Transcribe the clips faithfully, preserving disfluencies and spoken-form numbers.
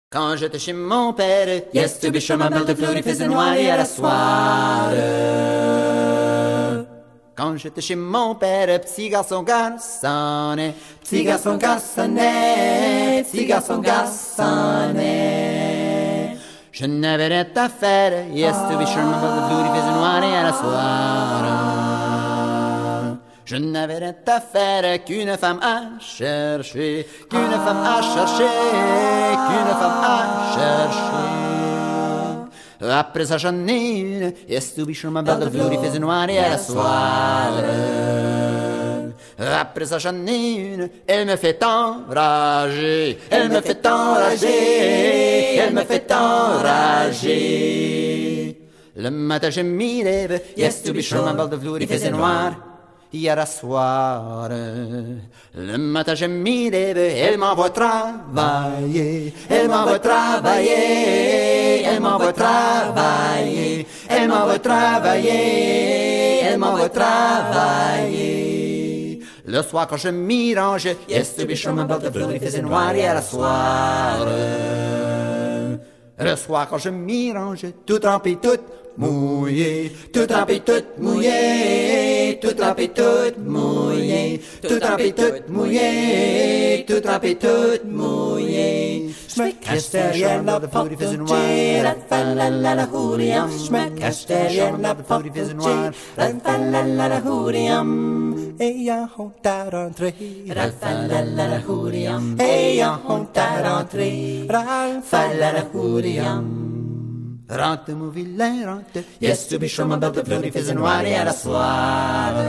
Quand j'étais chez mon père, yes, to be sure, ma belle de fleur, il faisait noir et à la soirée. Quand j'étais chez mon père, petit garçon garçonnet, petit garçon garçonnet, petit garçon garçonnet. Je n'avais rien à faire, yes, to be sure, ma belle de fleur, il faisait noir et à la soirée. Je n'avais rien à faire qu'une femme à chercher, qu'une femme à chercher, qu'une femme à chercher. Après ça j'en ai une, yes to be sure, ma belle de fleur, il faisait noir et à la soirée. Après ça j'en ai une, elle me fait enrager, elle me fait enrager, elle me fait enrager. Le matin je m'y lève, yes to be sure, ma belle de fleur, il faisait noir. Hier à soir, le matin je m'y lève, elle m'envoie travailler, elle m'envoie travailler, elle m'envoie travailler, elle m'envoie travailler, elle m'envoie travailler. Le soir quand je m'y range, yes to be sure, ma belle de fleur, il faisait noir hier à soir. Le soir quand je m'y range, tout trempé, tout mouillé, tout trempé, tout mouillé, tout trempé, tout mouillé, tout trempé, tout mouillé, tout trempé, tout mouillé. Je me cache derrière la porte, la fa la la la houriam. Je me cache derrière la porte, la fa la la la houriam. Ayant honte à rentrer, la fa la la la houriam. Ayant honte à rentrer, la fa la la houriam. Rentre mon vilain, rentre, yes to be sure, ma belle de fleur, il faisait noir et à la soirée.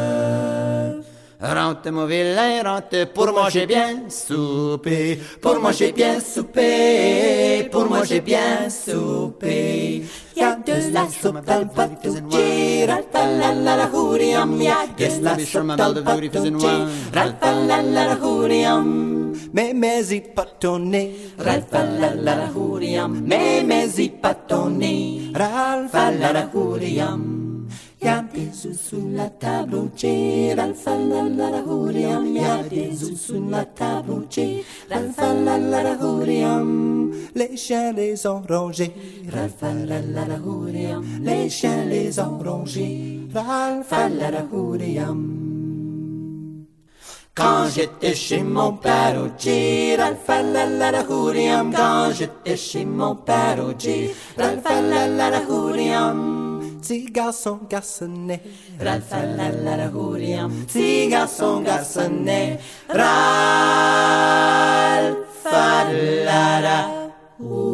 Rentre mon vilain, rentre, pour moi j'ai bien soupé, pour moi j'ai bien soupé, pour moi j'ai bien soupé. Y'a de la soupe dans le patouchi, ralfa la la la houriam. Y'a de la soupe dans le patouchi, ralfa la la la houriam. Mais mais y patonné, ralfa la la la houriam. Mais mais y patonné, ralfa la la houriam. Y'a des œufs sous la table au tir, ralfa la la la houriam. Y'a des œufs sous la table au tir, ralfa la la la houriam. Les chiens les ont rongés, ralfa la la la houriam. Les chiens les ont rongés, ralfa la la houriam. Quand j'étais chez mon père au tir, ralfa la la la houriam. Quand j'étais chez mon père au tir, ralfa la la la houriam. Petit garçon garçonnet, ralfa la la la houriam. Petit garçon garçonnet, ralfa la la houriam.